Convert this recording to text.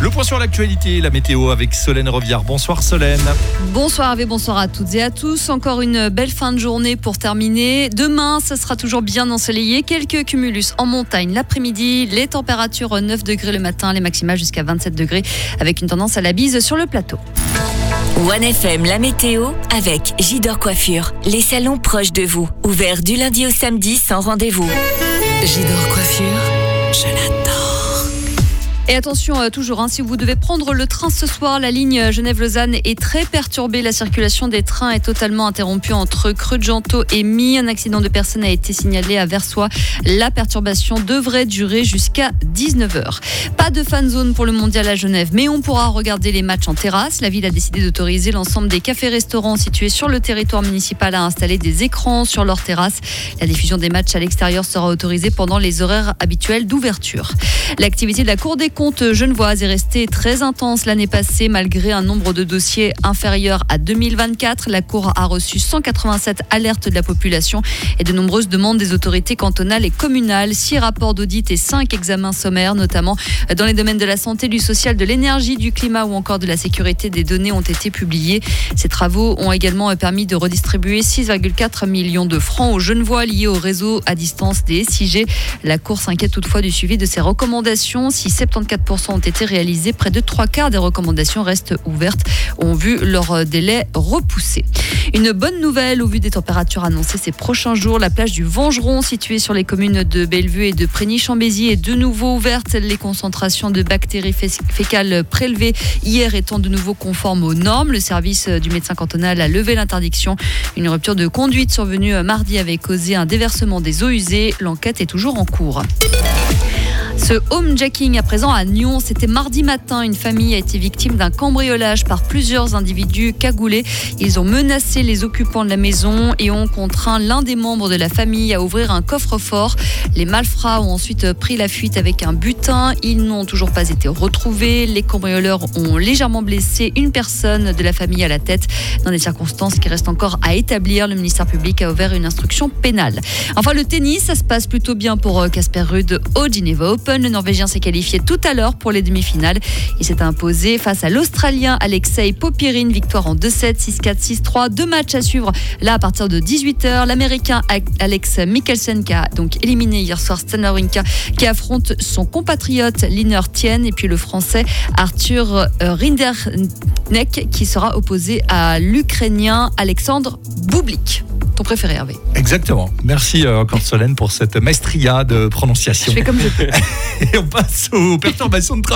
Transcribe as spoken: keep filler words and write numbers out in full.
Le point sur l'actualité, la météo avec Solène Reviard. Bonsoir Solène. Bonsoir Hervé, bonsoir à toutes et à tous. Encore une belle fin de journée pour terminer. Demain, ça sera toujours bien ensoleillé. Quelques cumulus en montagne l'après-midi. Les températures neuf degrés le matin, les maximales jusqu'à vingt-sept degrés avec une tendance à la bise sur le plateau. One F M, la météo avec Gidor Coiffure. Les salons proches de vous. Ouverts du lundi au samedi sans rendez-vous. Gidor Coiffure, je l'adore. Et attention, euh, toujours, hein, si vous devez prendre le train ce soir, la ligne Genève-Lausanne est très perturbée. La circulation des trains est totalement interrompue entre Creux de Gentot et My. Un accident de personne a été signalé à Versoix. La perturbation devrait durer jusqu'à dix-neuf heures. Pas de fan zone pour le mondial à Genève, mais on pourra regarder les matchs en terrasse. La ville a décidé d'autoriser l'ensemble des cafés-restaurants situés sur le territoire municipal à installer des écrans sur leur terrasse. La diffusion des matchs à l'extérieur sera autorisée pendant les horaires habituels d'ouverture. L'activité de la Cour des comptes genevoise est restée très intense l'année passée malgré un nombre de dossiers inférieur à deux mille vingt-quatre. La Cour a reçu cent quatre-vingt-sept alertes de la population et de nombreuses demandes des autorités cantonales et communales. Six rapports d'audit et cinq examens sommaires, notamment dans les domaines de la santé, du social, de l'énergie, du climat ou encore de la sécurité des données ont été publiés. Ces travaux ont également permis de redistribuer six virgule quatre millions de francs aux Genevois liés au réseau à distance des S I G. La Cour s'inquiète toutefois du suivi de ces recommandations. Si soixante-quatorze pour cent ont été réalisés, près de trois quarts des recommandations restent ouvertes ou ont vu leur délai repoussé. Une bonne nouvelle au vu des températures annoncées ces prochains jours. La plage du Vengeron, située sur les communes de Bellevue et de Prégny-Chambézy, est de nouveau ouverte. Les concentrations de bactéries fécales prélevées hier étant de nouveau conformes aux normes. Le service du médecin cantonal a levé l'interdiction. Une rupture de conduite survenue mardi avait causé un déversement des eaux usées. L'enquête est toujours en cours. Ce homejacking à présent à Nyon, c'était mardi matin. Une famille a été victime d'un cambriolage par plusieurs individus cagoulés. Ils ont menacé les occupants de la maison et ont contraint l'un des membres de la famille à ouvrir un coffre-fort. Les malfrats ont ensuite pris la fuite avec un butin. Ils n'ont toujours pas été retrouvés. Les cambrioleurs ont légèrement blessé une personne de la famille à la tête. Dans des circonstances qui restent encore à établir, le ministère public a ouvert une instruction pénale. Enfin, le tennis, ça se passe plutôt bien pour Casper Ruud au Geneva Open. Le Norvégien s'est qualifié tout à l'heure pour les demi-finales. Il s'est imposé face à l'Australien Alexei Popyrin. Victoire en deux sept, six quatre, six trois. Deux matchs à suivre là à partir de dix-huit heures. L'Américain Alex Michelsen qui a donc éliminé hier soir Stan Wawrinka qui affronte son compatriote Liner Tien. Et puis le Français Arthur Rinderknecht qui sera opposé à l'Ukrainien Alexandre Bublik. Ton préféré, Hervé. Exactement. Merci euh, encore Solène pour cette maestria de prononciation. Je fais comme je peux. Et on passe aux perturbations de trafic.